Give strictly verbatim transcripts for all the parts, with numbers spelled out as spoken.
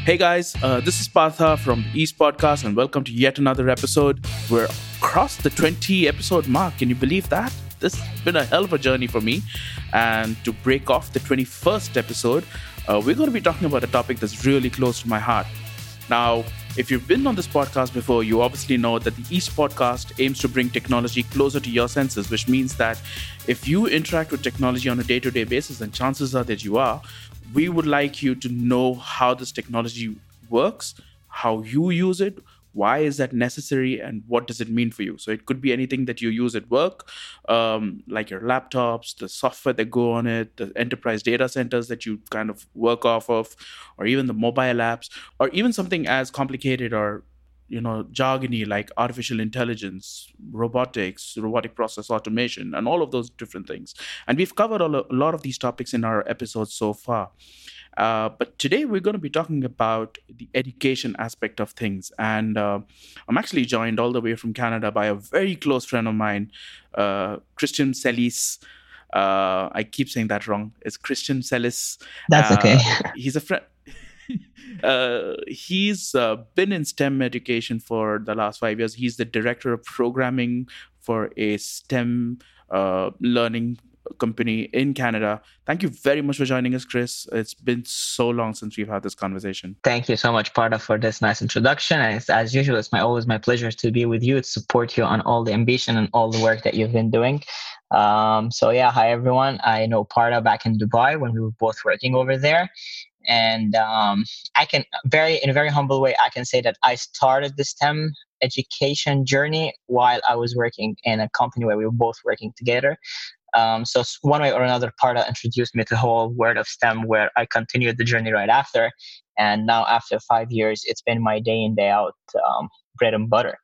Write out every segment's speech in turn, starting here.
Hey guys, uh, this is Partha from the East Podcast, and welcome to yet another episode. We're across the twenty episode mark. Can you believe that? This has been a hell of a journey for me. And to break off the twenty-first episode, uh, we're going to be talking about a topic that's really close to my heart. Now, if you've been on this podcast before, you obviously know that the East Podcast aims to bring technology closer to your senses, which means that if you interact with technology on a day-to-day basis, and chances are that you are, we would like you to know how this technology works, how you use it, why is that necessary, and what does it mean for you. So it could be anything that you use at work, um, like your laptops, the software that go on it, the enterprise data centers that you kind of work off of, or even the mobile apps, or even something as complicated or you know, jargony like artificial intelligence, robotics, robotic process automation, and all of those different things. And we've covered a lot of these topics in our episodes so far. Uh, but today we're going to be talking about the education aspect of things. And uh, I'm actually joined all the way from Canada by a very close friend of mine, uh, Christian Celis. Uh, I keep saying that wrong. It's Christian Celis. That's okay. Uh, he's a friend. Uh, he's uh, been in STEM education for the last five years. He's the director of programming for a STEM uh, learning company in Canada. Thank you very much for joining us, Chris. It's been so long since we've had this conversation. Thank you so much, Parda, for this nice introduction. And it's, as usual, it's my always my pleasure to be with you, to support you on all the ambition and all the work that you've been doing. Um, so yeah, hi everyone. I know Parda back in Dubai when we were both working over there. And um, I can very, in a very humble way, I can say that I started the STEM education journey while I was working in a company where we were both working together. Um, so one way or another, Parda introduced me to the whole world of STEM, where I continued the journey right after. And now after five years, it's been my day in, day out um, bread and butter.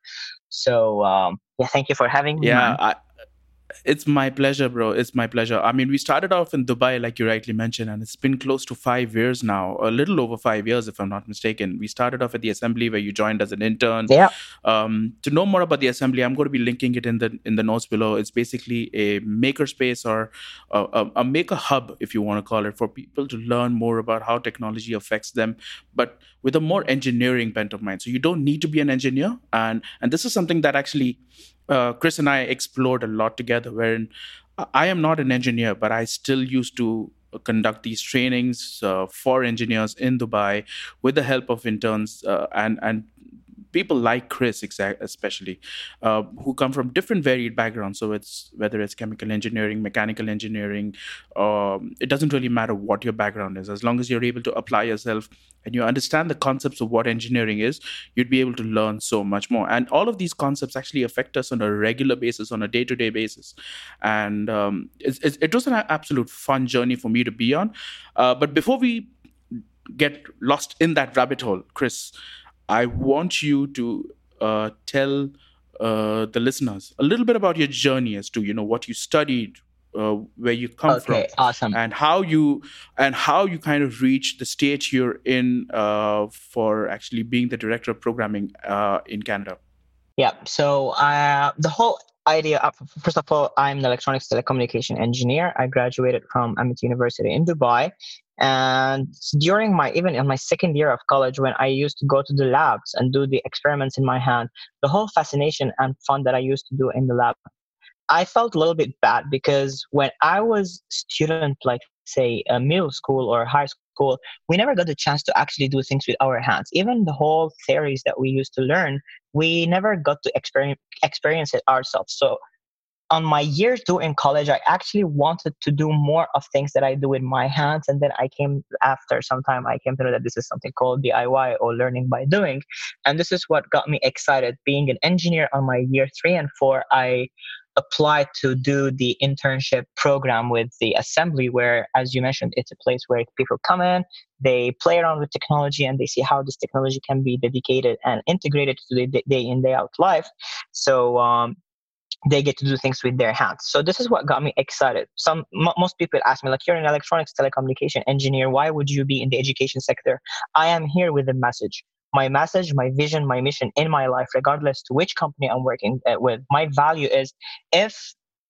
So um, yeah, thank you for having me. Yeah, I, it's my pleasure, bro. It's my pleasure. I mean, we started off in Dubai, like you rightly mentioned, and it's been close to five years now, a little over five years, if I'm not mistaken. We started off at the assembly where you joined as an intern. Yeah. Um, to know more about the assembly, I'm going to be linking it in the in the notes below. It's basically a makerspace or a, a, a maker hub, if you want to call it, for people to learn more about how technology affects them, but with a more engineering bent of mind. So you don't need to be an engineer, and and this is something that actually Uh, Chris and I explored a lot together, wherein I am not an engineer, but I still used to conduct these trainings uh, for engineers in Dubai with the help of interns uh, and and people like Chris, exact, especially, uh, who come from different varied backgrounds. So it's whether it's chemical engineering, mechanical engineering, um, it doesn't really matter what your background is. As long as you're able to apply yourself and you understand the concepts of what engineering is, you'd be able to learn so much more. And all of these concepts actually affect us on a regular basis, on a day-to-day basis. And um, it, it, it was an absolute fun journey for me to be on. Uh, but before we get lost in that rabbit hole, Chris, I want you to uh, tell uh, the listeners a little bit about your journey as to, you know, what you studied, uh, where you come okay, from, awesome, and how you and how you kind of reached the stage you're in uh, for actually being the director of programming uh, in Canada. Yeah. So uh, the whole idea, of, first of all, I'm an electronics telecommunication engineer. I graduated from Amit University in Dubai. And during my, even in my second year of college, when I used to go to the labs and do the experiments in my hand, the whole fascination and fun that I used to do in the lab, I felt a little bit bad because when I was student, like say a middle school or high school, we never got the chance to actually do things with our hands. Even the whole theories that we used to learn, we never got to experience experience it ourselves. So on my years two in college, I actually wanted to do more of things that I do with my hands. And then I came after some time, I came to know that this is something called D I Y or learning by doing. And this is what got me excited. Being an engineer on my year three and four, I applied to do the internship program with the assembly, where, as you mentioned, it's a place where people come in, they play around with technology, and they see how this technology can be dedicated and integrated to the day in, day out life. So um, they get to do things with their hands. So this is what got me excited. Some m- most people ask me, like, you're an electronics telecommunication engineer, why would you be in the education sector? I am here with a message. My message, my vision, my mission in my life, regardless to which company I'm working uh, with, my value is, if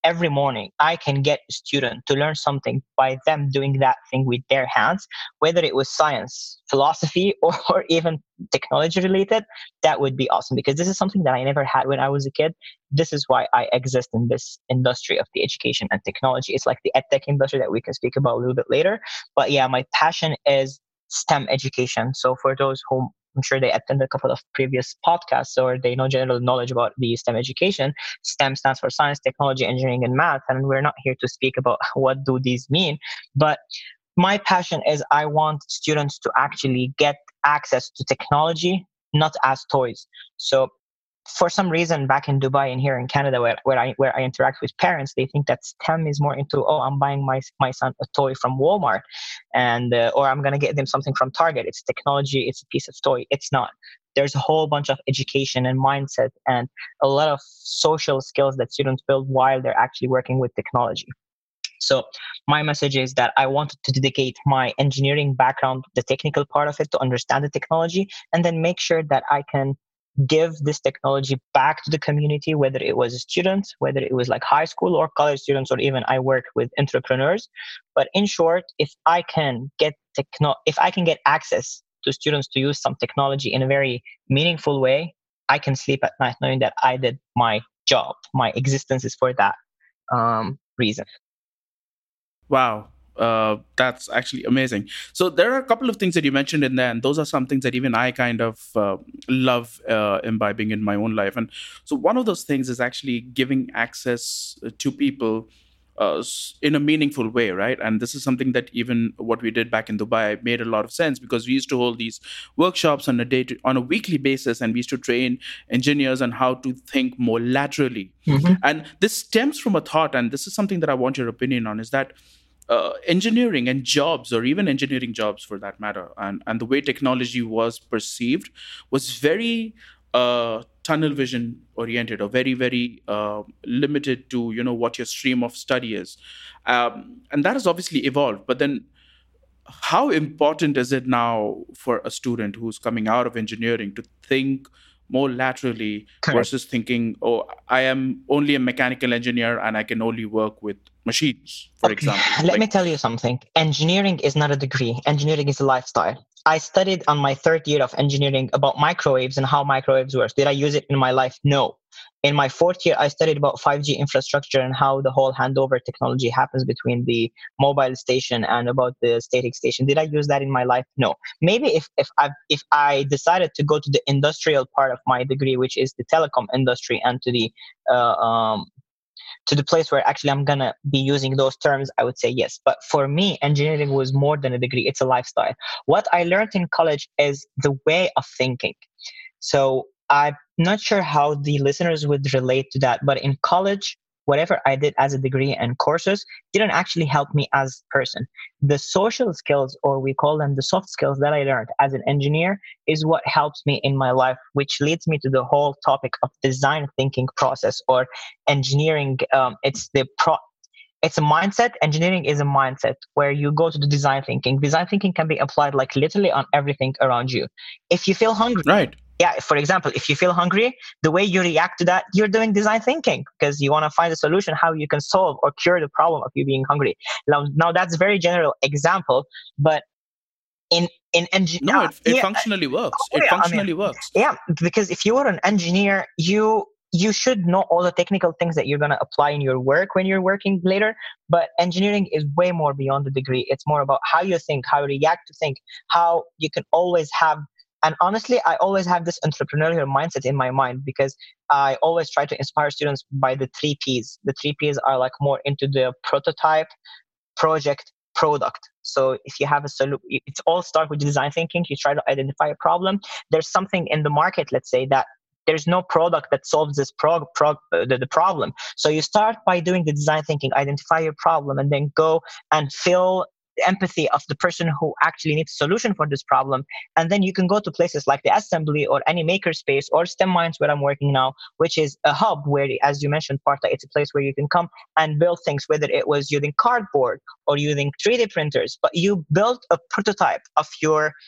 every morning I can get a student to learn something by them doing that thing with their hands, whether it was science, philosophy, or, or even technology related, that would be awesome, because this is something that I never had when I was a kid. This is why I exist in this industry of the education and technology. It's like the edtech industry that we can speak about a little bit later. But yeah, my passion is STEM education. So for those who, I'm sure they attended a couple of previous podcasts or they know general knowledge about the STEM education. STEM stands for science, technology, engineering, and math. And we're not here to speak about what do these mean. But my passion is I want students to actually get access to technology, not as toys. So for some reason back in Dubai and here in Canada where, where I where I interact with parents, they think that STEM is more into, oh, I'm buying my my son a toy from Walmart, and uh, or I'm going to get them something from Target. It's technology, it's a piece of toy. It's not. There's a whole bunch of education and mindset and a lot of social skills that students build while they're actually working with technology. So my message is that I wanted to dedicate my engineering background, the technical part of it, to understand the technology, and then make sure that I can give this technology back to the community, whether it was students, whether it was like high school or college students, or even I work with entrepreneurs. But in short, if I can get techno, if I can get access to students to use some technology in a very meaningful way, I can sleep at night knowing that I did my job. My existence is for that um, reason. Wow. Uh, that's actually amazing. So there are a couple of things that you mentioned in there, and those are some things that even I kind of uh, love uh, imbibing in my own life. And so one of those things is actually giving access to people uh, in a meaningful way, right? And this is something that even what we did back in Dubai made a lot of sense, because we used to hold these workshops on a day to, on a weekly basis, and we used to train engineers on how to think more laterally. Mm-hmm. And this stems from a thought, and this is something that I want your opinion on, is that Uh, engineering and jobs, or even engineering jobs for that matter, and, and the way technology was perceived was very uh, tunnel vision oriented, or very, very uh, limited to, you know, what your stream of study is. Um, and that has obviously evolved. But then how important is it now for a student who's coming out of engineering to think more laterally Correct. Versus thinking, oh, I am only a mechanical engineer and I can only work with machines, for okay. example. Let like, me tell you something. Engineering is not a degree. Engineering is a lifestyle. I studied on my third year of engineering about microwaves and how microwaves work. Did I use it in my life? No. In my fourth year, I studied about five G infrastructure and how the whole handover technology happens between the mobile station and about the static station. Did I use that in my life? No. Maybe if if I if I decided to go to the industrial part of my degree, which is the telecom industry, and to the uh, um, to the place where actually I'm going to be using those terms, I would say yes. But for me, engineering was more than a degree. It's a lifestyle. What I learned in college is the way of thinking. So I'm not sure how the listeners would relate to that, but in college, whatever I did as a degree and courses didn't actually help me as a person. The social skills, or we call them the soft skills that I learned as an engineer, is what helps me in my life, which leads me to the whole topic of design thinking process or engineering. Um, it's the pro. It's a mindset. Engineering is a mindset where you go to the design thinking. Design thinking can be applied like literally on everything around you. If you feel hungry, right. Yeah, for example, if you feel hungry, the way you react to that, you're doing design thinking because you want to find a solution how you can solve or cure the problem of you being hungry. Now, now that's a very general example, but in in engineering, no, it, it yeah, functionally works. Oh, it yeah, functionally I mean, works. Yeah, because if you are an engineer, you you should know all the technical things that you're going to apply in your work when you're working later. But engineering is way more beyond the degree. It's more about how you think, how you react to think, how you can always have. And honestly, I always have this entrepreneurial mindset in my mind because I always try to inspire students by the three P's. The three P's are like more into the prototype, project, product. So if you have a solution, it's all start with design thinking. You try to identify a problem. There's something in the market, let's say, that there's no product that solves this prog, prog, uh, the, the problem. So you start by doing the design thinking, identify your problem, and then go and fill the empathy of the person who actually needs a solution for this problem. And then you can go to places like the assembly or any makerspace or STEM Minds where I'm working now, which is a hub where, as you mentioned, Partha, it's a place where you can come and build things, whether it was using cardboard or using three D printers, but you built a prototype of your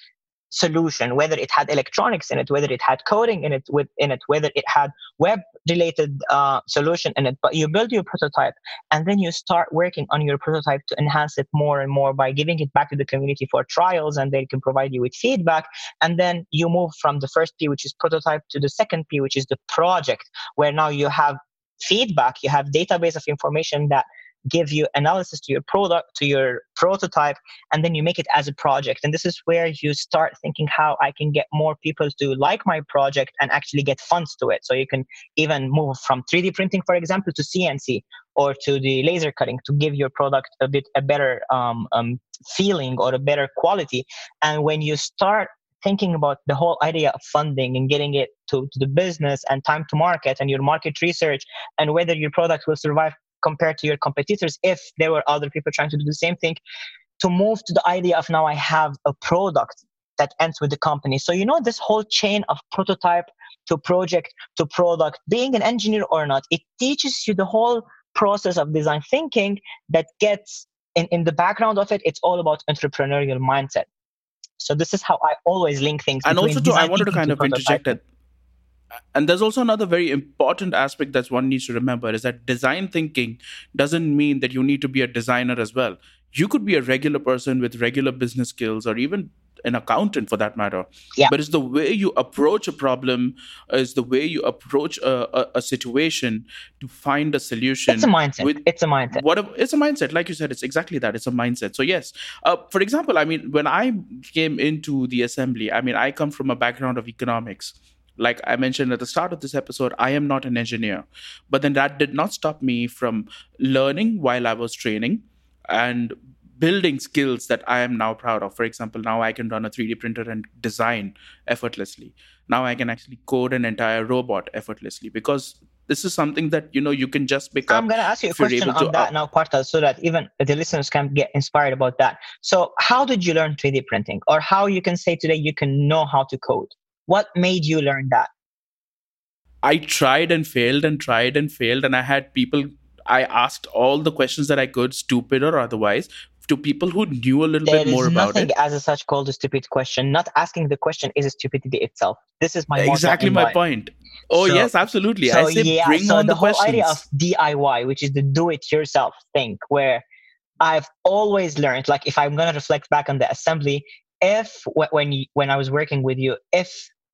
solution, whether it had electronics in it, whether it had coding in it, with in it, whether it had web related uh, solution in it. But you build your prototype, and then you start working on your prototype to enhance it more and more by giving it back to the community for trials, and they can provide you with feedback. And then you move from the first P, which is prototype, to the second P, which is the project, where now you have feedback, you have database of information that give you analysis to your product, to your prototype, and then you make it as a project. And this is where you start thinking how I can get more people to like my project and actually get funds to it. So you can even move from three D printing, for example, to C N C or to the laser cutting to give your product a bit a better um, um, feeling or a better quality. And when you start thinking about the whole idea of funding and getting it to, to the business and time to market and your market research and whether your product will survive compared to your competitors, if there were other people trying to do the same thing, to move to the idea of now I have a product that ends with the company. So, you know, this whole chain of prototype to project to product, being an engineer or not, it teaches you the whole process of design thinking that gets in, in the background of it. It's all about entrepreneurial mindset. So this is how I always link things. And also, too, I wanted to kind of interject that. And there's also another very important aspect that one needs to remember is that design thinking doesn't mean that you need to be a designer as well. You could be a regular person with regular business skills or even an accountant for that matter. Yeah. But it's the way you approach a problem, is the way you approach a, a, a situation to find a solution. It's a mindset. With it's a mindset. Whatever, it's a mindset. Like you said, it's exactly that. It's a mindset. So yes, uh, for example, I mean, when I came into the assembly, I mean, I come from a background of economics. Like I mentioned at the start of this episode, I am not an engineer. But then that did not stop me from learning while I was training and building skills that I am now proud of. For example, now I can run a three D printer and design effortlessly. Now I can actually code an entire robot effortlessly because this is something that, you know, you can just pick up. I'm going to ask you a question on that up. now, Partha, so that even the listeners can get inspired about that. So how did you learn three D printing, or how you can say today you can know how to code? What made you learn that? I tried and failed and tried and failed. And I had people, I asked all the questions that I could, stupid or otherwise, to people who knew a little there bit more about it. There is nothing as a such called a stupid question. Not asking the question is a stupidity itself. This is my Exactly my point. Oh, so, yes, absolutely. So, I say yeah, bring so on the, the whole questions. idea of D I Y, which is the do-it-yourself thing, where I've always learned, like if I'm going to reflect back on the assembly, if when you, when I was working with you, if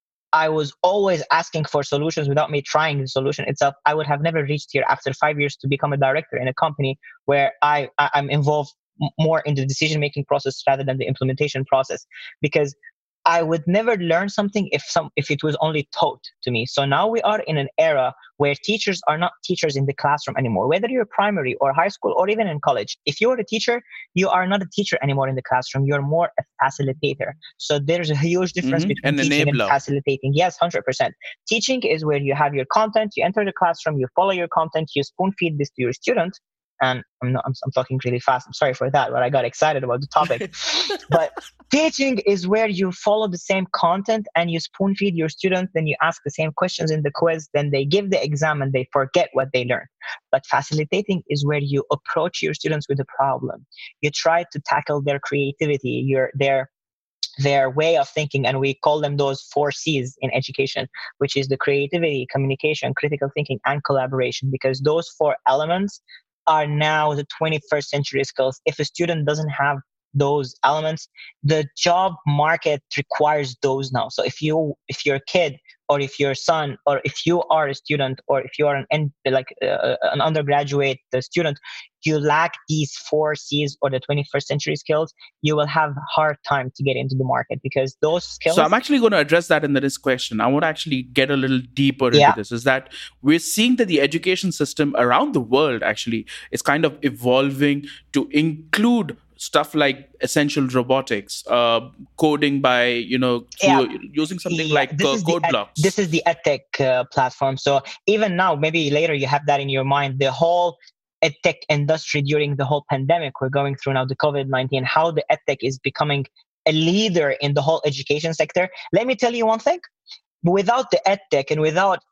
I was always asking for solutions without me trying the solution itself, I would have never reached here after five years to become a director in a company where I, I'm involved more in the decision-making process rather than the implementation process, because I would never learn something if some if it was only taught to me. So now we are in an era where teachers are not teachers in the classroom anymore, whether you're primary or high school or even in college. If you're a teacher, you are not a teacher anymore in the classroom. You're more a facilitator. So there's a huge difference mm-hmm. between An teaching enabler. and facilitating. Yes, one hundred percent. Teaching is where you have your content, you enter the classroom, you follow your content, you spoon feed this to your student. And I'm, not, I'm I'm talking really fast. I'm sorry for that, but I got excited about the topic. But teaching is where you follow the same content and you spoon feed your students. Then you ask the same questions in the quiz. Then they give the exam and they forget what they learned. But facilitating is where you approach your students with a problem. You try to tackle their creativity, your their their way of thinking, and we call them those four C's in education, which is the creativity, communication, critical thinking, and collaboration. Because those four elements are now the twenty-first century skills. If a student doesn't have those elements, the job market requires those now. So if you if you're a kid, or if your son, or if you are a student, or if you are an like uh, an undergraduate student, you lack these four C's or the twenty-first century skills, you will have a hard time to get into the market, because those skills. So I'm actually going to address that in the next question. I want to actually get a little deeper into yeah. this. Is that we're seeing that the education system around the world actually is kind of evolving to include stuff like essential robotics, uh, coding by, you know, yeah. using something yeah. like uh, code ed- blocks. This is the EdTech uh, platform. So even now, maybe later you have that in your mind, the whole EdTech industry during the whole pandemic we're going through now, the COVID nineteen, how the EdTech is becoming a leader in the whole education sector. Let me tell you one thing. Without the EdTech and without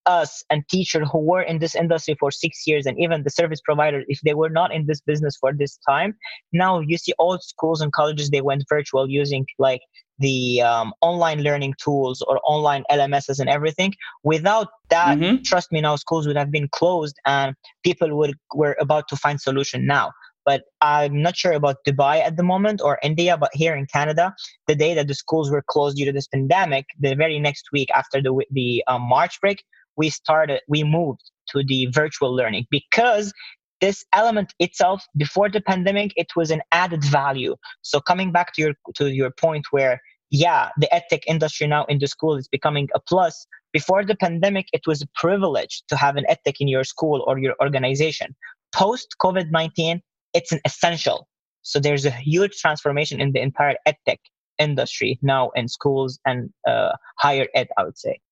us and teachers who were in this industry for six years and even the service providers, if they were not in this business for this time, now you see all schools and colleges, they went virtual using like the um, online learning tools or online L M Ss and everything. Without that, Mm-hmm. trust me, now schools would have been closed and people would were about to find solution now. But I'm not sure about Dubai at the moment or India, but here in Canada, the day that the schools were closed due to this pandemic, the very next week after the the um, March break, we started, we moved to the virtual learning because this element itself, before the pandemic, it was an added value. So coming back to your to your point where, yeah, the edtech industry now in the school is becoming a plus. Before the pandemic, it was a privilege to have an edtech in your school or your organization. Post COVID nineteen, it's an essential. So there's a huge transformation in the entire edtech industry now in schools and uh, higher ed, I would say.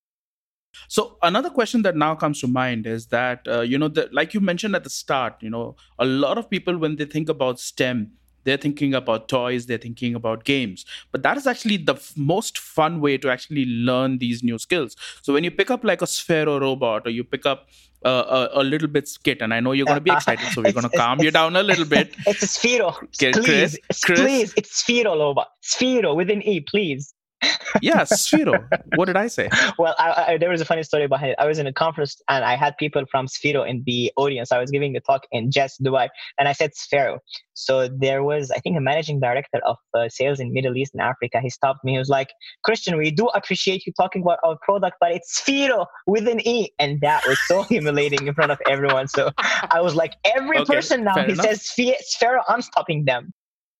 So another question that now comes to mind is that, uh, you know, the, like you mentioned at the start, you know, a lot of people, when they think about STEM, they're thinking about toys, they're thinking about games. But that is actually the f- most fun way to actually learn these new skills. So when you pick up like a Sphero robot or you pick up uh, a, a little bit skit, and I know you're going to be excited, so we're going to calm you down a little bit. It's a Sphero. Okay, Please, Chris, Chris. please, it's Sphero robot. Sphero with an E, please. Yeah, Sphero. What did I say? Well, I, I, there was a funny story behind it. I was in a conference and I had people from Sphero in the audience. I was giving a talk in Jess, Dubai, and I said Sphero. So there was, I think, a managing director of uh, sales in Middle East and Africa. He stopped me. He was like, Christian, we do appreciate you talking about our product, but it's Sphero with an E. And that was so humiliating in front of everyone. So I was like, every Okay, person now, fair he enough. says Sphero, I'm stopping them.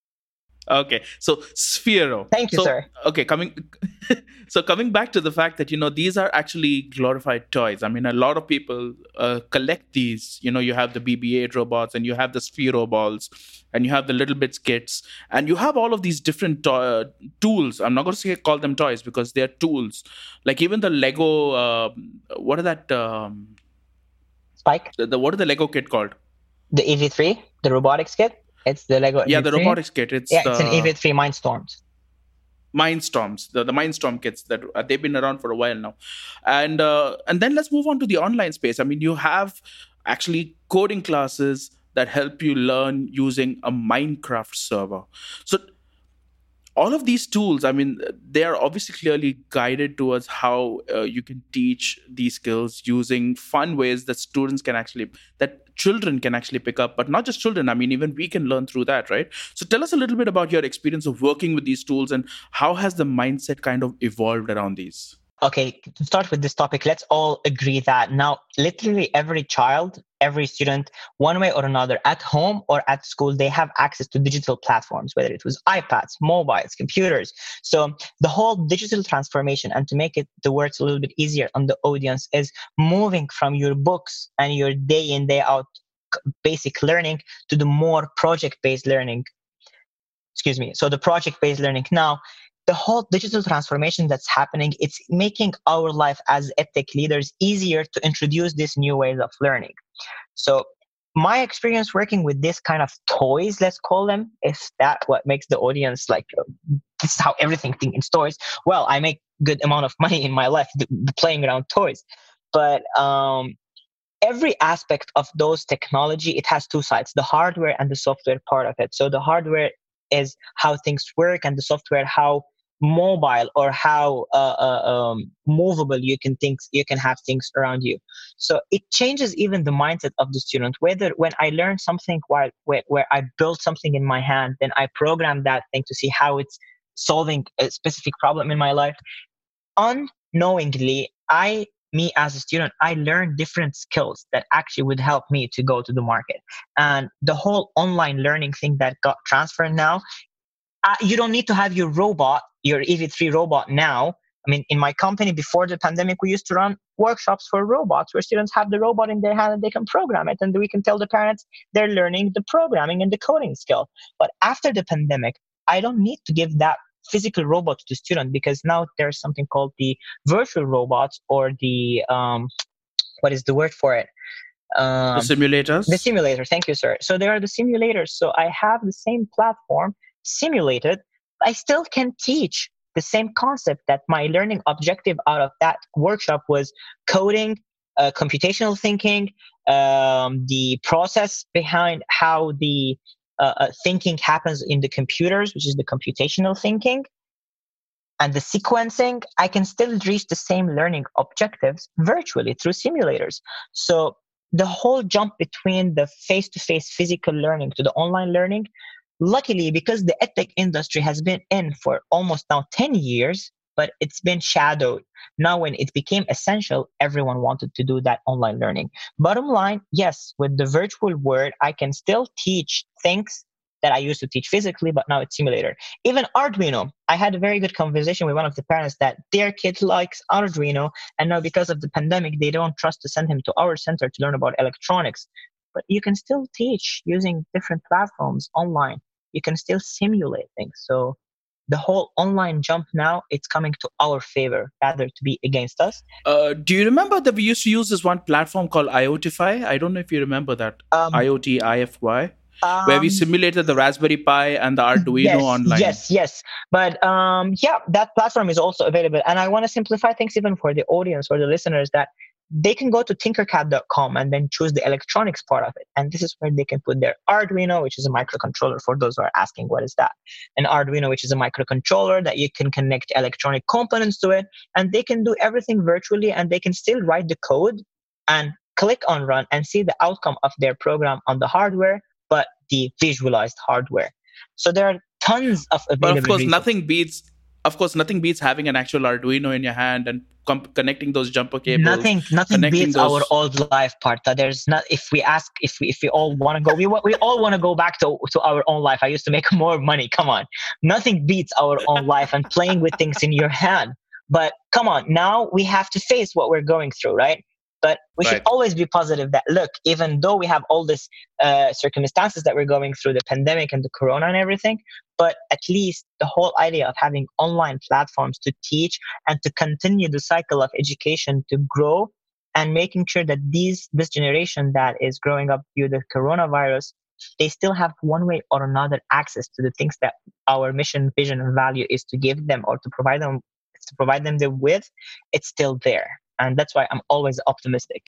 Okay, so Sphero. Thank you, so, sir. Okay, coming so coming back to the fact that, you know, these are actually glorified toys. I mean, a lot of people uh, collect these. You know, you have the B B eight robots and you have the Sphero balls and you have the Little Bits kits and you have all of these different to- tools. I'm not going to say call them toys because they're tools. Like even the Lego, uh, what are that? Um, Spike, the, the what is the Lego kit called? the E V three, the robotics kit. It's the Lego Yeah, E V three. the robotics kit. It's yeah, the it's an E V three Mindstorms. Mindstorms, the, the Mindstorm kits that uh, they've been around for a while now. And uh, and then let's move on to the online space. I mean, you have actually coding classes that help you learn using a Minecraft server. So all of these tools, I mean, they are obviously clearly guided towards how uh, you can teach these skills using fun ways that students can actually, that children can actually pick up, but not just children. I mean, even we can learn through that, right? So tell us a little bit about your experience of working with these tools and how has the mindset kind of evolved around these? Okay, to start with this topic, let's all agree that now literally every child, every student, one way or another, at home or at school, they have access to digital platforms, whether it was iPads, mobiles, computers. So the whole digital transformation, and to make it the words a little bit easier on the audience, is moving from your books and your day in, day out basic learning to the more project-based learning. Excuse me. So the project-based learning now, the whole digital transformation that's happening, it's making our life as edtech leaders easier to introduce these new ways of learning. So my experience working with this kind of toys, let's call them, is that what makes the audience like, uh, this is how everything thinks in toys. Well, I make good amount of money in my life playing around toys. But um, every aspect of those technology, it has two sides, the hardware and the software part of it. So the hardware is how things work, and the software how mobile or how uh, uh, um, movable you can think you can have things around you. So it changes even the mindset of the student. Whether when I learn something while where, where I build something in my hand, then I program that thing to see how it's solving a specific problem in my life. Unknowingly, I me as a student, I learned different skills that actually would help me to go to the market. And the whole online learning thing that got transferred now, uh, you don't need to have your robot, your E V three robot now. I mean, in my company before the pandemic, we used to run workshops for robots where students have the robot in their hand and they can program it. And we can tell the parents they're learning the programming and the coding skill. But after the pandemic, I don't need to give that physical robot to the student, because now there's something called the virtual robots, or the um what is the word for it um The simulators? The simulator. Thank you, sir. So there are the simulators. So I have the same platform simulated. I still can teach the same concept that my learning objective out of that workshop was coding, uh, computational thinking, um, the process behind how the uh, uh, thinking happens in the computers, which is the computational thinking, and the sequencing. I can still reach the same learning objectives virtually through simulators. So the whole jump between the face-to-face physical learning to the online learning, luckily, because the edtech industry has been in for almost now ten years, but it's been shadowed. Now, when it became essential, everyone wanted to do that online learning. Bottom line, yes, with the virtual world, I can still teach things that I used to teach physically, but now it's simulator. Even Arduino, I had a very good conversation with one of the parents that their kid likes Arduino, and now because of the pandemic, they don't trust to send him to our center to learn about electronics. But you can still teach using different platforms online. You can still simulate things. So the whole online jump now, it's coming to our favor rather to be against us. Uh, do you remember that we used to use this one platform called IoTify? I don't know if you remember that. Um, I O T I F Y. um, Where we simulated the Raspberry Pi and the Arduino yes, online. Yes, yes. But um, yeah, that platform is also available. And I want to simplify things even for the audience or the listeners, that they can go to tinkercad dot com and then choose the electronics part of it. And this is where they can put their Arduino, which is a microcontroller, for those who are asking what is that. An Arduino, which is a microcontroller that you can connect electronic components to it. And they can do everything virtually, and they can still write the code and click on run and see the outcome of their program on the hardware, but the visualized hardware. So there are tons of available. But of course, resources. nothing beats. Of course, nothing beats having an actual Arduino in your hand and com- connecting those jumper cables. Nothing, nothing beats those... our old life part. There's not. If we ask, if we, if we all want to go, we we all want to go back to to our own life. I used to make more money. Come on, nothing beats our own life and playing with things in your hand. But come on, now we have to face what we're going through, right? But we right. should always be positive that, look, even though we have all these uh, circumstances that we're going through, the pandemic and the corona and everything, but at least the whole idea of having online platforms to teach and to continue the cycle of education to grow, and making sure that these this generation that is growing up due to the coronavirus, they still have one way or another access to the things that our mission, vision, and value is to give them, or to provide them to provide them with, it's still there. And that's why I'm always optimistic.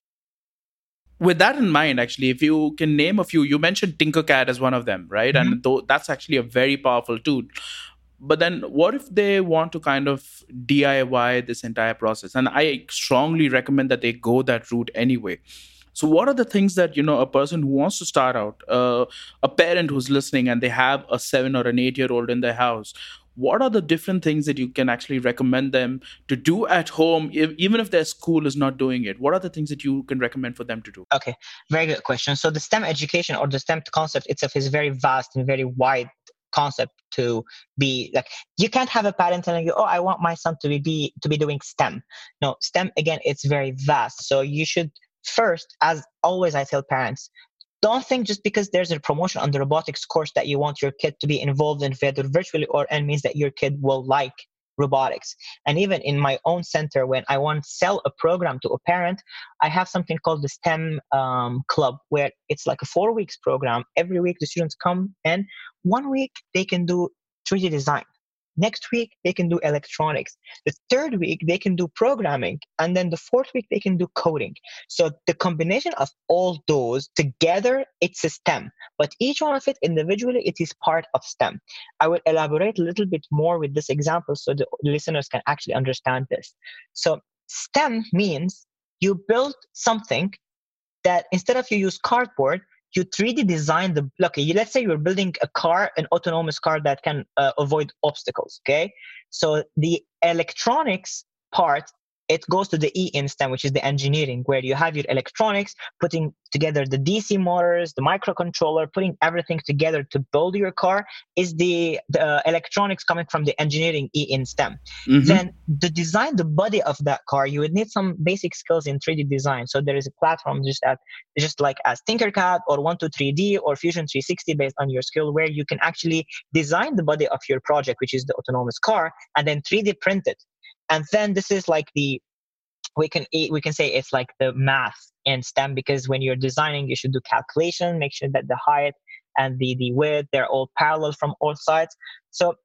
With that in mind, actually, if you can name a few, you mentioned Tinkercad as one of them, right? Mm-hmm. And th- that's actually a very powerful tool. But then what if they want to kind of D I Y this entire process? And I strongly recommend that they go that route anyway. So what are the things that, you know, a person who wants to start out, uh, a parent who's listening and they have a seven or an eight-year-old in their house, what are the different things that you can actually recommend them to do at home, if, even if their school is not doing it? What are the things that you can recommend for them to do? Okay, very good question. So the STEM education, or the STEM concept itself, is very vast and very wide concept to be like. You can't have a parent telling you, oh, I want my son to be, be to be doing STEM. No, STEM, again, it's very vast. So you should first, as always I tell parents, don't think just because there's a promotion on the robotics course that you want your kid to be involved in whether virtually or and means that your kid will like robotics. And even in my own center, when I want to sell a program to a parent, I have something called the STEM um, club, where it's like a four weeks program. Every week the students come in. One week they can do three D design. Next week, they can do electronics. The third week, they can do programming. And then the fourth week, they can do coding. So the combination of all those together, it's a STEM. But each one of it individually, it is part of STEM. I will elaborate a little bit more with this example so the listeners can actually understand this. So STEM means you build something that instead of you use cardboard, you three D design the block. Okay, let's say you're building a car, an autonomous car that can uh, avoid obstacles, okay? So the electronics part, it goes to the E in STEM, which is the engineering, where you have your electronics, putting together the D C motors, the microcontroller, putting everything together to build your car, is the, the uh, electronics coming from the engineering E in STEM. Mm-hmm. Then to design the body of that car, you would need some basic skills in three D design. So there is a platform just at just like as Tinkercad or one two three D or Fusion three sixty based on your skill, where you can actually design the body of your project, which is the autonomous car, and then three D print it. And then this is like the, we can we can say it's like the math in STEM, because when you're designing, you should do calculation, make sure that the height and the, the width, they're all parallel from all sides. So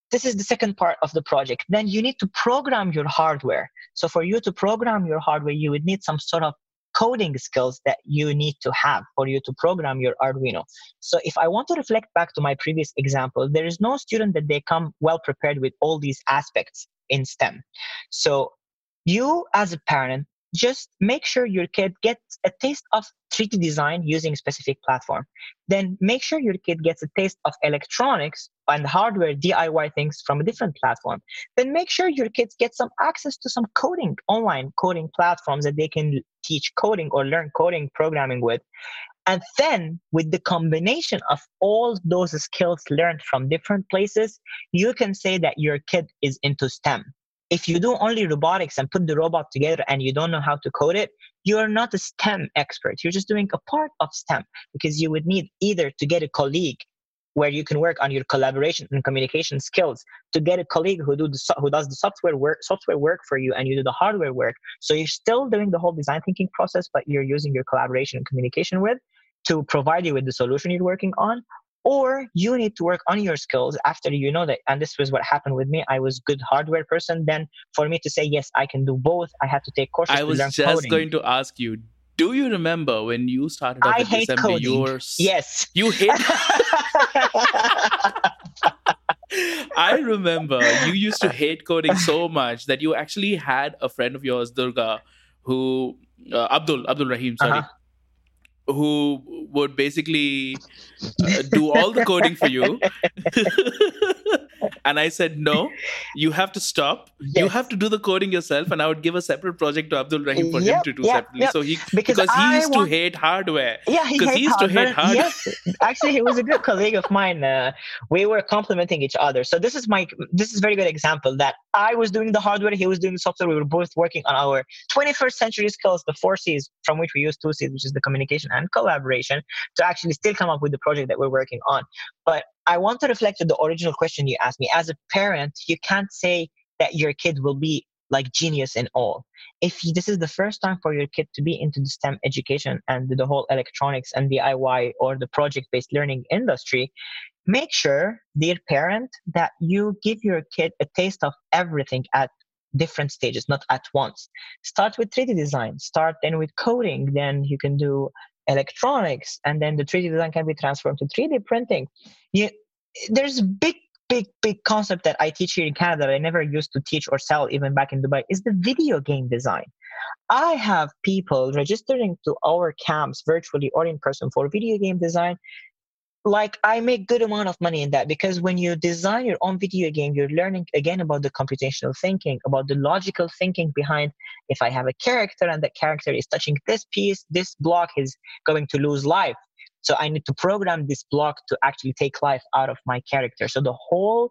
this is the second part of the project. Then you need to program your hardware. So for you to program your hardware, you would need some sort of coding skills that you need to have for you to program your Arduino. So if I want to reflect back to my previous example, there is no student that they come well prepared with all these aspects in STEM. So you as a parent, just make sure your kid gets a taste of three D design using a specific platform. Then make sure your kid gets a taste of electronics and hardware D I Y things from a different platform. Then make sure your kids get some access to some coding, online coding platforms that they can teach coding or learn coding programming with. And then with the combination of all those skills learned from different places, you can say that your kid is into STEM. If you do only robotics and put the robot together and you don't know how to code it, you're not a STEM expert. You're just doing a part of STEM, because you would need either to get a colleague where you can work on your collaboration and communication skills, to get a colleague who do the who does the software work software work for you, and you do the hardware work. So you're still doing the whole design thinking process, but you're using your collaboration and communication with to provide you with the solution you're working on. Or you need to work on your skills after you know that. And this was what happened with me. I was a good hardware person. Then for me to say, yes, I can do both, I had to take courses I to was learn just coding. going to ask you, do you remember when you started off I at hate assembly? coding. You were, Yes. You hate... I remember you used to hate coding so much that you actually had a friend of yours, Durga, who... Uh, Abdul, Abdul Rahim, sorry. Uh-huh. Who would basically uh, do all the coding for you. And I said, no, you have to stop. Yes. You have to do the coding yourself. And I would give a separate project to Abdul Rahim for yep, him to do yep, separately. Yep. So he because, because he used want... to hate hardware. Yeah, he, he used hardware. to hate hardware. Yes, actually, he was a good colleague of mine. Uh, we were complementing each other. So this is my this is a very good example that I was doing the hardware, he was doing the software. We were both working on our twenty-first century skills, the four C's, from which we use two C's, which is the communication and collaboration, to actually still come up with the project that we're working on. But I want to reflect on the original question you asked me. As a parent, you can't say that your kid will be like genius in all. If this is the first time for your kid to be into the STEM education and the whole electronics and D I Y or the project-based learning industry, make sure, dear parent, that you give your kid a taste of everything at different stages, not at once. Start with three D design, start then with coding, then you can do electronics, and then the three D design can be transformed to three D printing. You, there's a big, big, big concept that I teach here in Canada that I never used to teach or sell even back in Dubai, is the video game design. I have people registering to our camps virtually or in person for video game design. Like, I make good amount of money in that, because when you design your own video game, you're learning again about the computational thinking, about the logical thinking behind, if I have a character and that character is touching this piece, this block is going to lose life. So I need to program this block to actually take life out of my character. So the whole...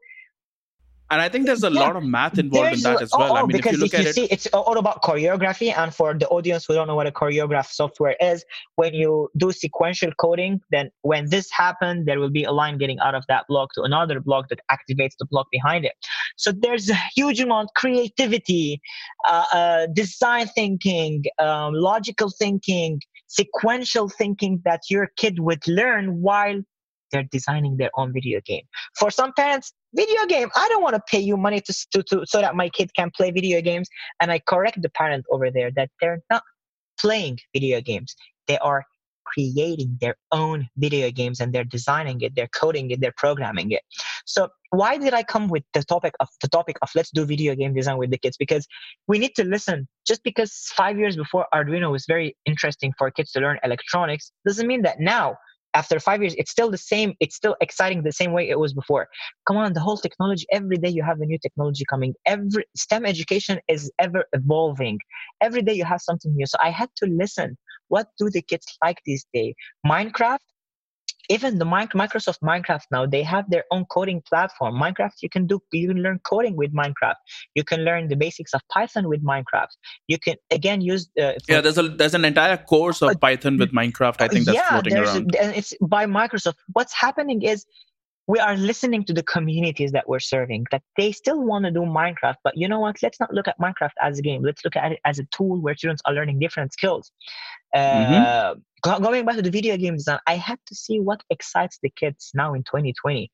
And I think there's a yeah, lot of math involved in that as well. Oh, I mean, because if you look if you at see, it, it's all about choreography. And for the audience who don't know what a choreograph software is, when you do sequential coding, then when this happens, there will be a line getting out of that block to another block that activates the block behind it. So there's a huge amount of creativity, uh, uh, design thinking, um, logical thinking, sequential thinking that your kid would learn while they're designing their own video game. For some parents, video game, I don't want to pay you money to, to, to so that my kid can play video games. And I correct the parent over there that they're not playing video games. They are creating their own video games, and they're designing it, they're coding it, they're programming it. So why did I come with the topic of the topic of let's do video game design with the kids? Because we need to listen. Just because five years before Arduino was very interesting for kids to learn electronics doesn't mean that now, after five years, it's still the same. It's still exciting the same way it was before. Come on, the whole technology, every day you have a new technology coming. Every STEM education is ever evolving. Every day you have something new. So I had to listen. What do the kids like these days? Minecraft? Even the Microsoft Minecraft now, they have their own coding platform. Minecraft, you can do, you can learn coding with Minecraft. You can learn the basics of Python with Minecraft. You can again use. Uh, yeah, there's a there's an entire course of uh, Python with Minecraft. I think that's yeah, floating around. A, and it's by Microsoft. What's happening is we are listening to the communities that we're serving. That they still want to do Minecraft, but you know what? Let's not look at Minecraft as a game. Let's look at it as a tool where students are learning different skills. Uh, mm-hmm. Going back to the video game design, I had to see what excites the kids now in twenty twenty.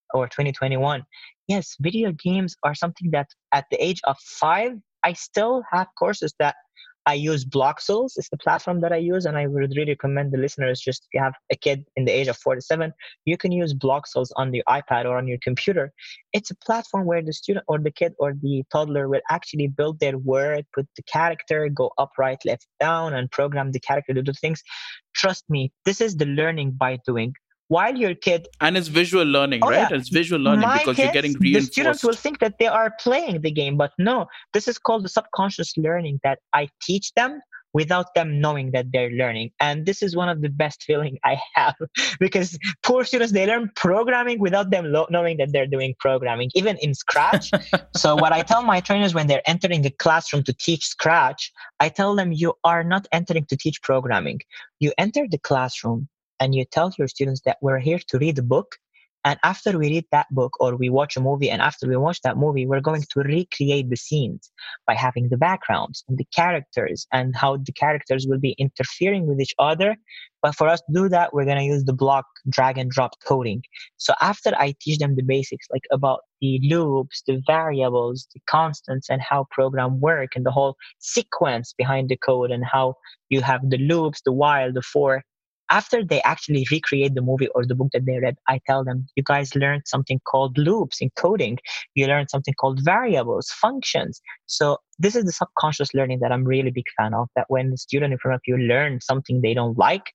or twenty twenty-one. Yes, video games are something that at the age of five, I still have courses that I use Bloxels. It's the platform that I use, and I would really recommend the listeners, just if you have a kid in the age of four to seven, you can use Bloxels on the iPad or on your computer. It's a platform where the student or the kid or the toddler will actually build their word, put the character, go up, right, left, down, and program the character to do things. Trust me, this is the learning by doing. While your kid, and it's visual learning, oh right? yeah, It's visual learning my because you're kids, getting the students will reinforced. think that they are playing the game, but no, this is called the subconscious learning that I teach them without them knowing that they're learning. And this is one of the best feeling I have because poor students, they learn programming without them lo- knowing that they're doing programming, even in Scratch. So what I tell my trainers when they're entering the classroom to teach Scratch, I tell them, you are not entering to teach programming. You enter the classroom and you tell your students that we're here to read a book. And after we read that book or we watch a movie, and after we watch that movie, we're going to recreate the scenes by having the backgrounds and the characters and how the characters will be interfering with each other. But for us to do that, we're going to use the block drag and drop coding. So after I teach them the basics, like about the loops, the variables, the constants, and how program work and the whole sequence behind the code and how you have the loops, the while, the for, after they actually recreate the movie or the book that they read, I tell them, you guys learned something called loops in coding. You learned something called variables, functions. So this is the subconscious learning that I'm really big fan of, that when the student in front of you learn something they don't like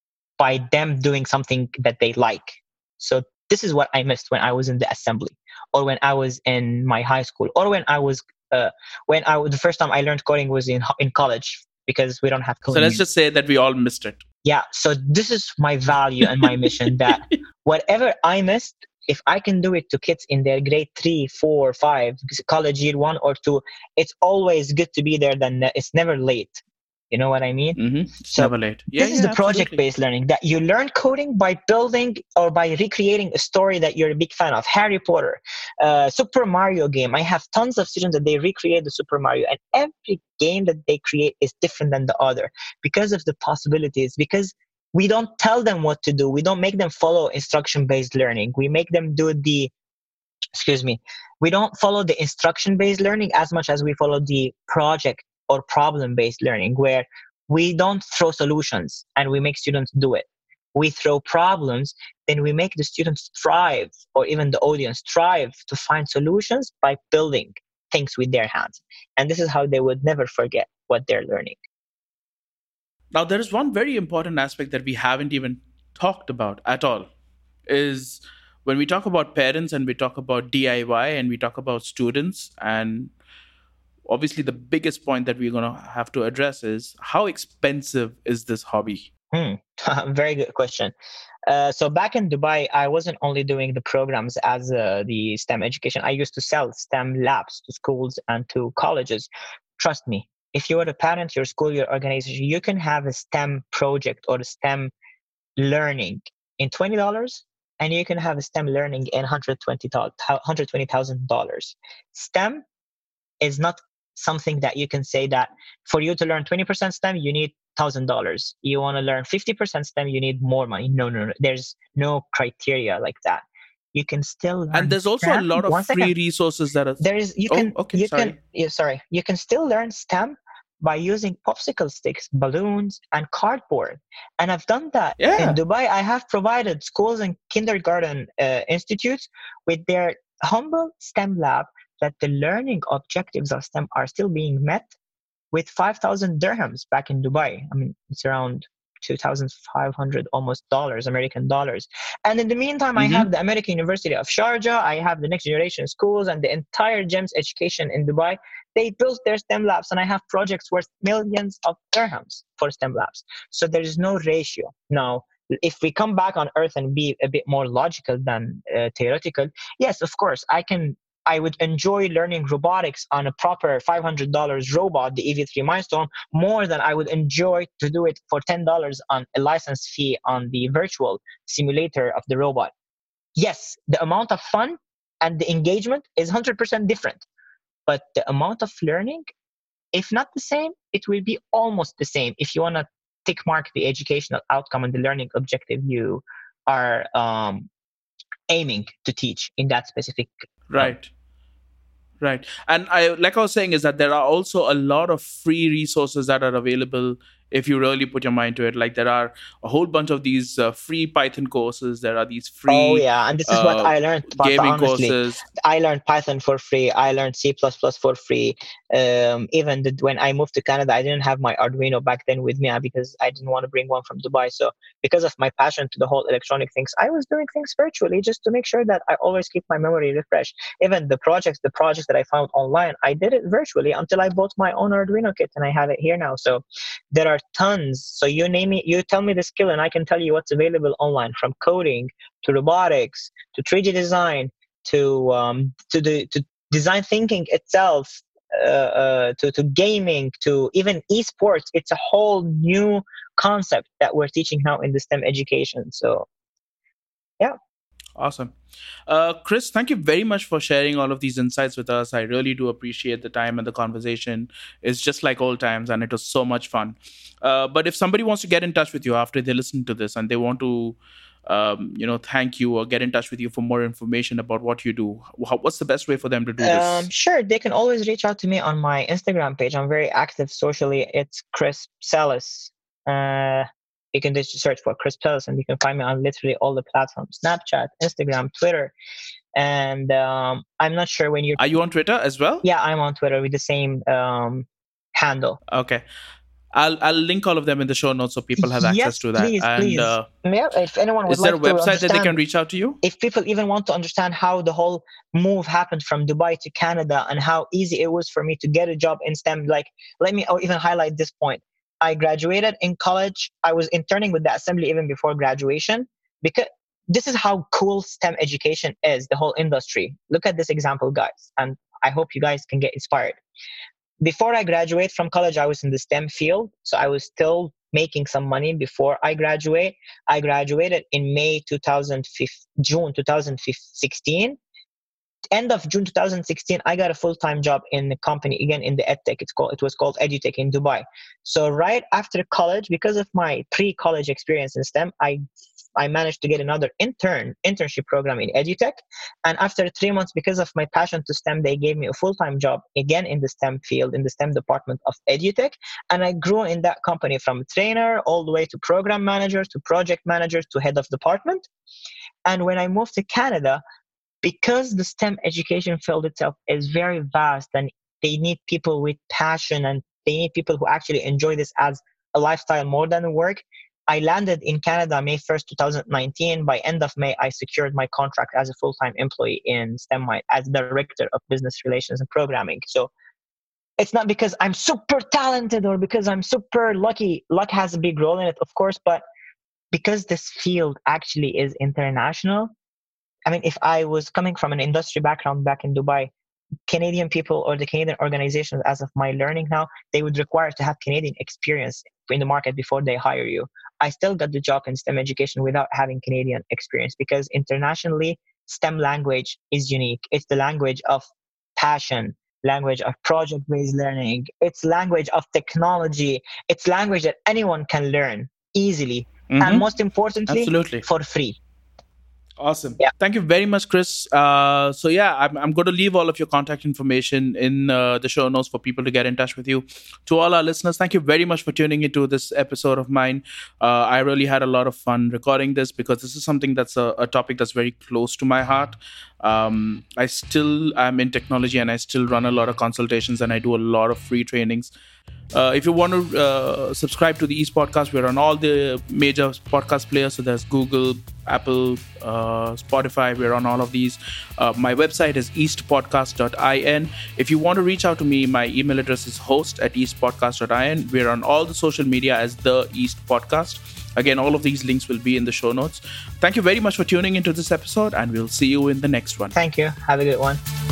by them doing something that they like. So this is what I missed when I was in the assembly or when I was in my high school or when I was, uh, when I was, the first time I learned coding was in, in college because we don't have coding. So let's just say that we all missed it. Yeah, so this is my value and my mission that whatever I missed, if I can do it to kids in their grade three, four, five, college year one or two, it's always good to be there. Then it's never late. You know what I mean? Mm-hmm. It's so never late. Yeah, this is yeah, the project-based learning that you learn coding by building or by recreating a story that you're a big fan of. Harry Potter, uh, Super Mario game. I have tons of students that they recreate the Super Mario, and every game that they create is different than the other because of the possibilities. Because we don't tell them what to do. We don't make them follow instruction-based learning. We make them do the excuse me. We don't follow the instruction-based learning as much as we follow the project or problem-based learning, where we don't throw solutions and we make students do it. We throw problems, then we make the students strive, or even the audience strive to find solutions by building things with their hands. And this is how they would never forget what they're learning. Now, there is one very important aspect that we haven't even talked about at all, is when we talk about parents and we talk about D I Y and we talk about students, and obviously the biggest point that we're going to have to address is how expensive is this hobby? Hmm. Very good question. Uh, so back in Dubai, I wasn't only doing the programs as uh, the STEM education. I used to sell STEM labs to schools and to colleges. Trust me, if you are a parent, your school, your organization, you can have a STEM project or a STEM learning in twenty dollars, and you can have a STEM learning in one hundred twenty thousand dollars. STEM is not something that you can say that for you to learn twenty percent STEM, you need one thousand dollars. You want to learn fifty percent STEM, you need more money. No, no, no. There's no criteria like that. You can still learn and there's also STEM. a lot of One free second. resources that are There is you oh, can okay, you sorry. can yeah, sorry you can still learn STEM by using popsicle sticks, balloons, and cardboard. And I've done that Yeah. in Dubai. I have provided schools and kindergarten uh, institutes with their humble STEM lab that the learning objectives of STEM are still being met with five thousand dirhams back in Dubai. I mean, it's around two thousand five hundred almost dollars, American dollars. And in the meantime, Mm-hmm. I have the American University of Sharjah. I have the Next Generation Schools and the entire GEMS education in Dubai. They built their STEM labs, and I have projects worth millions of dirhams for STEM labs. So there is no ratio. Now, if we come back on earth and be a bit more logical than uh, theoretical, yes, of course, I can I would enjoy learning robotics on a proper five hundred dollars robot, the E V three Milestone, more than I would enjoy to do it for ten dollars on a license fee on the virtual simulator of the robot. Yes, the amount of fun and the engagement is one hundred percent different, but the amount of learning, if not the same, it will be almost the same if you want to tick mark the educational outcome and the learning objective you are um, aiming to teach in that specific. Right. Right. And I, like I was saying, is that there are also a lot of free resources that are available if you really put your mind to it. Like there are a whole bunch of these uh, free Python courses. There are these free Oh yeah, and this is uh, what I learned. But gaming honestly, courses. I learned Python for free. I learned C plus plus for free. Um, even the, when I moved to Canada, I didn't have my Arduino back then with me because I didn't want to bring one from Dubai. So because of my passion to the whole electronic things, I was doing things virtually just to make sure that I always keep my memory refreshed. Even the projects, the projects that I found online, I did it virtually until I bought my own Arduino kit, and I have it here now. So there are tons. So you name it, you tell me the skill, and I can tell you what's available online, from coding to robotics to three D design to um, to the to design thinking itself, uh, uh, to to gaming, to even esports. It's a whole new concept that we're teaching now in the STEM education. So, yeah. Awesome. Uh, Chris, thank you very much for sharing all of these insights with us. I really do appreciate the time and the conversation. It's just like old times, and it was so much fun. Uh, but if somebody wants to get in touch with you after they listen to this and they want to, um, you know, thank you or get in touch with you for more information about what you do, how, what's the best way for them to do this? Um, sure. They can always reach out to me on my Instagram page. I'm very active socially. It's Chris Psellis. Uh, You can just search for Chris Psellis, and you can find me on literally all the platforms: Snapchat, Instagram, Twitter. And um, I'm not sure when you're... Are you on Twitter as well? Yeah, I'm on Twitter with the same um, handle. Okay. I'll I'll link all of them in the show notes so people have access yes, to that. Please, and please. Uh, yeah, if anyone would is there like a website to that they can reach out to you? If people even want to understand how the whole move happened from Dubai to Canada and how easy it was for me to get a job in STEM, like, let me even highlight this point. I graduated in college. I was interning with the assembly even before graduation, because this is how cool STEM education is, the whole industry. Look at this example, guys, and I hope you guys can get inspired. Before I graduate from college, I was in the STEM field, so I was still making some money before I graduate. I graduated in May two thousand fifteen, June twenty sixteen. End of June twenty sixteen, I got a full-time job in the company, again in the EdTech. It's called, it was called EduTech in Dubai. So right after college, because of my pre-college experience in STEM, I I managed to get another intern internship program in EduTech. And after three months, because of my passion to STEM, they gave me a full-time job again in the STEM field, in the STEM department of EduTech. And I grew in that company from trainer all the way to program manager, to project manager, to head of department. And when I moved to Canada, because the STEM education field itself is very vast, and they need people with passion, and they need people who actually enjoy this as a lifestyle more than a work, I landed in Canada May first, twenty nineteen. By end of May, I secured my contract as a full-time employee in STEMmite as Director of Business Relations and Programming. So it's not because I'm super talented or because I'm super lucky. Luck has a big role in it, of course, but because this field actually is international. I mean, if I was coming from an industry background back in Dubai, Canadian people or the Canadian organizations, as of my learning now, they would require to have Canadian experience in the market before they hire you. I still got the job in STEM education without having Canadian experience, because internationally, STEM language is unique. It's the language of passion, language of project-based learning. It's language of technology. It's language that anyone can learn easily. Mm-hmm. And most importantly, Absolutely. for free. Awesome. Yeah. Thank you very much, Chris. Uh, so yeah, I'm, I'm going to leave all of your contact information in uh, the show notes for people to get in touch with you. To all our listeners, thank you very much for tuning into this episode of mine. Uh, I really had a lot of fun recording this, because this is something that's a, a topic that's very close to my heart. Um, I still am in technology, and I still run a lot of consultations, and I do a lot of free trainings. Uh, if you want to uh, subscribe to the East Podcast, we're on all the major podcast players. So there's Google, Apple, uh, Spotify. We're on all of these. Uh, my website is east podcast dot in. If you want to reach out to me, my email address is host at east podcast dot in. We're on all the social media as The East Podcast. Again, all of these links will be in the show notes. Thank you very much for tuning into this episode, and we'll see you in the next one. Thank you. Have a good one.